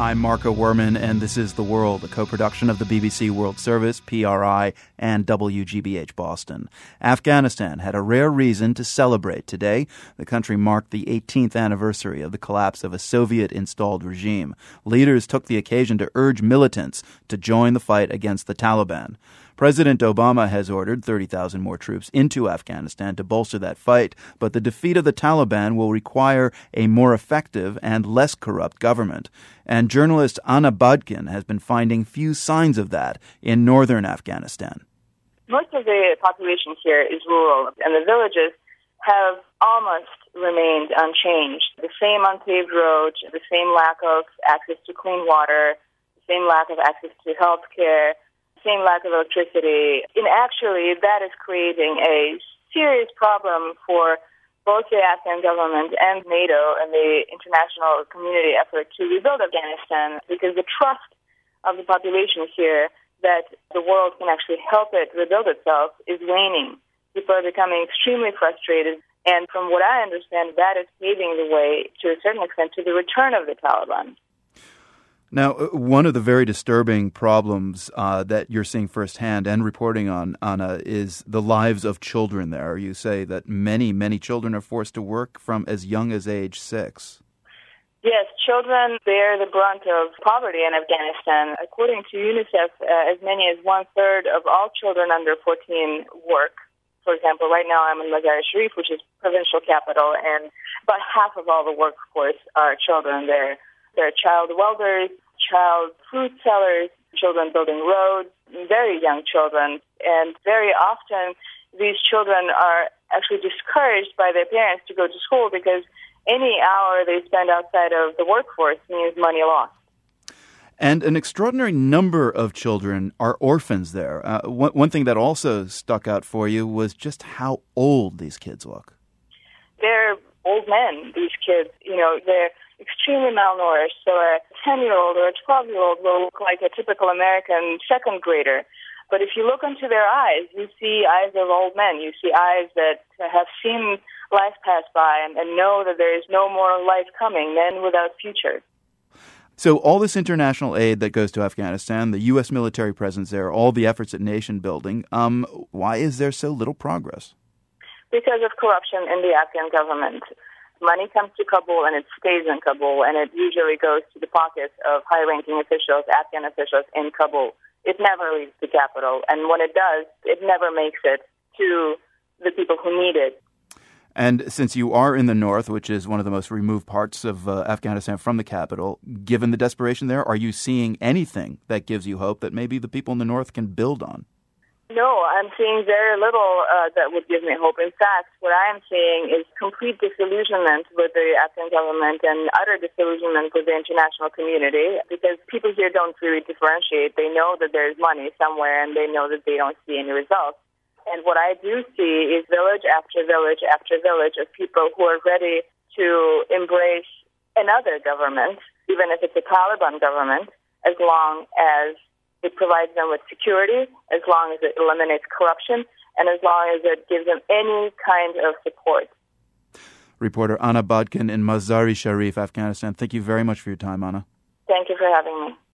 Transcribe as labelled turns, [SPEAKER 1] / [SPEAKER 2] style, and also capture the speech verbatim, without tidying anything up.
[SPEAKER 1] I'm Marco Werman, and this is The World, a co-production of the B B C World Service, P R I, and W G B H Boston. Afghanistan had a rare reason to celebrate today. The country marked the eighteenth anniversary of the collapse of a Soviet-installed regime. Leaders took the occasion to urge militants to join the fight against the Taliban. President Obama has ordered thirty thousand more troops into Afghanistan to bolster that fight, but the defeat of the Taliban will require a more effective and less corrupt government. And journalist Anna Bodkin has been finding few signs of that in northern Afghanistan.
[SPEAKER 2] Most of the population here is rural, and the villages have almost remained unchanged. The same unpaved roads, the same lack of access to clean water, the same lack of access to health care, same lack of electricity. And actually, that is creating a serious problem for both the Afghan government and NATO and the international community effort to rebuild Afghanistan, because the trust of the population here that the world can actually help it rebuild itself is waning. People are becoming extremely frustrated, and from what I understand, that is paving the way, to a certain extent, to the return of the Taliban.
[SPEAKER 1] Now, one of the very disturbing problems uh, that you're seeing firsthand and reporting on, Anna, is the lives of children there. You say that many, many children are forced to work from as young as age six.
[SPEAKER 2] Yes, children bear the brunt of poverty in Afghanistan. According to UNICEF, uh, as many as one-third of all children under fourteen work. For example, right now I'm in Mazar-e-Sharif, which is provincial capital, and about half of all the workforce are children there. There are child welders, child fruit sellers, children building roads, very young children. And very often these children are actually discouraged by their parents to go to school because any hour they spend outside of the workforce means money lost.
[SPEAKER 1] And an extraordinary number of children are orphans there. Uh, one, one thing that also stuck out for you was just how old these kids look. They're
[SPEAKER 2] old men, these kids. You know, they're extremely malnourished. So a ten-year-old or a twelve-year-old will look like a typical American second grader. But if you look into their eyes, you see eyes of old men. You see eyes that have seen life pass by and, and know that there is no more life coming, men without future.
[SPEAKER 1] So all this international aid that goes to Afghanistan, the U S military presence there, all the efforts at nation building, um, why is there so little progress?
[SPEAKER 2] Because of corruption in the Afghan government. Money comes to Kabul and it stays in Kabul, and it usually goes to the pockets of high-ranking officials, Afghan officials in Kabul. It never leaves the capital, and when it does, it never makes it to the people who need it.
[SPEAKER 1] And since you are in the north, which is one of the most removed parts of uh, Afghanistan from the capital, given the desperation there, are you seeing anything that gives you hope that maybe the people in the north can build on?
[SPEAKER 2] No, I'm seeing very little uh, that would give me hope. In fact, what I am seeing is complete disillusionment with the Afghan government and utter disillusionment with the international community, because people here don't really differentiate. They know that there's money somewhere, and they know that they don't see any results. And what I do see is village after village after village of people who are ready to embrace another government, even if it's a Taliban government, as long as it provides them with security, as long as it eliminates corruption, and as long as it gives them any kind of support.
[SPEAKER 1] Reporter Anna Bodkin in Mazar-e-Sharif, Afghanistan. Thank you very much for your time, Anna.
[SPEAKER 2] Thank you for having me.